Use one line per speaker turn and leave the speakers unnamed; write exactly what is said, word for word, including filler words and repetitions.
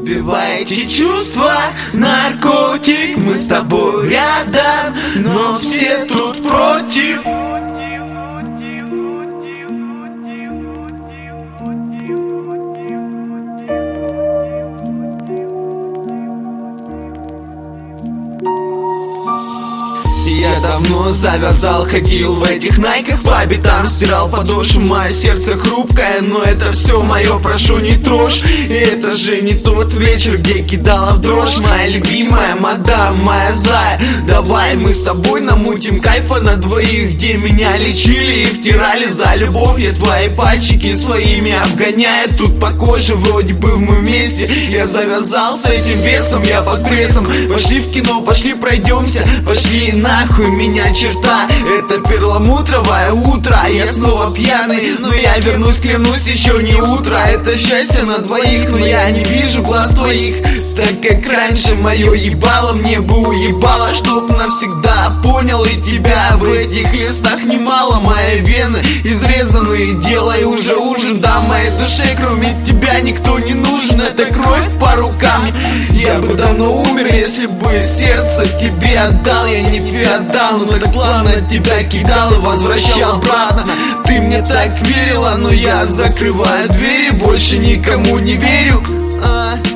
Убивай эти чувства, наркотик. Мы с тобой рядом, но все тут против. Я давно завязал, ходил в этих найках по обетам, стирал подошву, мое сердце хрупкое, но это все мое, прошу не трожь. И это же не тот вечер, где кидала в дрожь моя любимая мадам, моя зая. Давай мы с тобой намутим кайфа на двоих, где меня лечили и втирали за любовь. Я твои пальчики своими обгоняя тут по коже, вроде бы мы вместе. Я завязал с этим весом, я под прессом. Пошли в кино, пошли пройдемся, пошли нахуй меня черта. Это перламутровое утро, я снова пьяный, но я вернусь, клянусь, еще не утро. Это счастье на двоих, но я не вижу глаз твоих. Так как раньше мое ебало мне бы уебало, чтоб навсегда понял и тебя. В этих листах немало, мои вены изрезанные, делай уже ужин. Да, моей душе кроме тебя никто не нужен. Это кровь по рукам, я бы давно умер, если бы сердце тебе отдал. Я не феодал, но так ладно, тебя кидал и возвращал обратно. Ты мне так верила, но я закрываю двери, больше никому не верю. а